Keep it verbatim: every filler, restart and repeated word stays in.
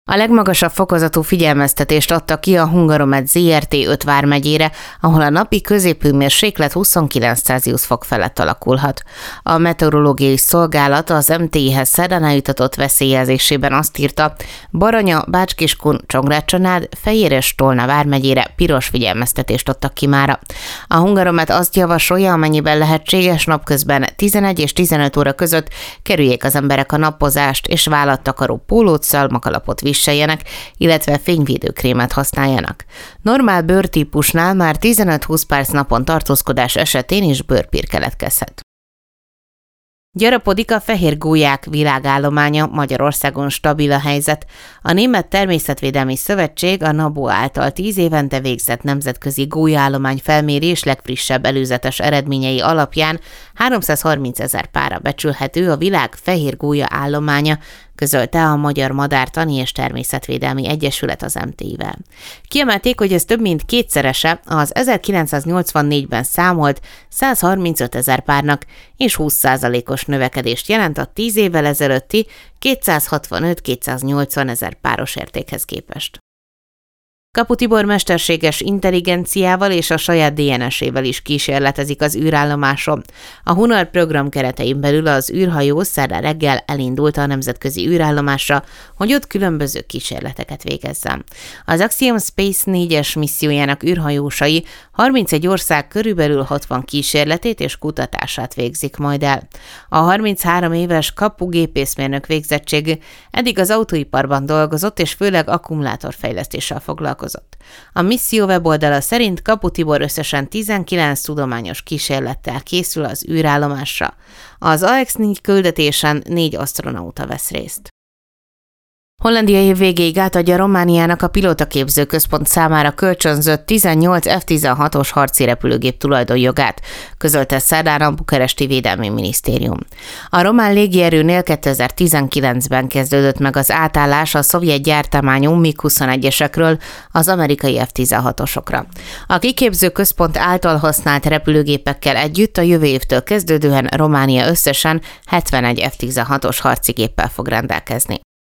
A legmagasabb fokozatú figyelmeztetést adta ki a Hungaromed zé er té öt vármegyére, ahol a napi középhőmérséklet huszonkilenc Celsius fok felett alakulhat. A meteorológiai szolgálat az em té i-hez szerdán eljutatott veszélyjelzésében azt írta, Baranya, Bács-Kiskun, Csongrád-Csanád, Fejér és Tolna vármegyére piros figyelmeztetést adtak ki mára. A Hungaromed azt javasolja, amennyiben lehetséges napközben tizenegy és tizenöt óra között kerüljék az emberek a napozást és vállattakaró pólót, szalmakalapot viseljenek, illetve fényvédőkrémet használjanak. Normál bőrtípusnál már tizenöt-húsz perc napon tartózkodás esetén is bőrpír keletkezhet. Gyarapodik a fehérgólyák világállománya, Magyarországon stabil a helyzet. A Német Természetvédelmi Szövetség a NABU által tíz évente végzett nemzetközi gólyaállomány felmérés legfrissebb előzetes eredményei alapján háromszázharminc ezer párra becsülhető a világ fehérgólya állománya, közölte a Magyar Madártani és Természetvédelmi Egyesület az em té i-vel. Kiemelték, hogy ez több mint kétszerese az ezerkilencszáznyolcvannégyben számolt százharmincöt ezer párnak, és húsz százalékos növekedést jelent a tíz évvel ezelőtti kétszázhatvanöt-kétszáznyolcvan ezer páros értékhez képest. Kapu Tibor mesterséges intelligenciával és a saját dé en es-ével is kísérletezik az űrállomáson. A Hunar program keretein belül az űrhajó szerdán reggel elindult a nemzetközi űrállomásra, hogy ott különböző kísérleteket végezzen. Az Axiom Space négyes missziójának űrhajósai harmincegy ország körülbelül hatvan kísérletét és kutatását végzik majd el. A harminchárom éves Kapu gépészmérnök végzettségű eddig az autóiparban dolgozott és főleg akkumulátorfejlesztéssel foglalkozott. A misszió weboldala szerint Kapu Tibor összesen tizenkilenc tudományos kísérlettel készül az űrállomásra. Az á iksz négy küldetésen négy asztronauta vesz részt. Hollandia év végéig átadja Romániának a pilótaképző központ számára kölcsönzött tizennyolc ef tizenhatos harci repülőgép tulajdonjogát, közölte szerdán a bukaresti Védelmi Minisztérium. A román légierőnél kétezer-tizenkilencben kezdődött meg az átállás a szovjet gyártományú mig huszonegyesekről az amerikai ef tizenhatosokra. A kiképző központ által használt repülőgépekkel együtt a jövő évtől kezdődően Románia összesen hetvenegy ef tizenhatos harci géppel fog rendelkezni.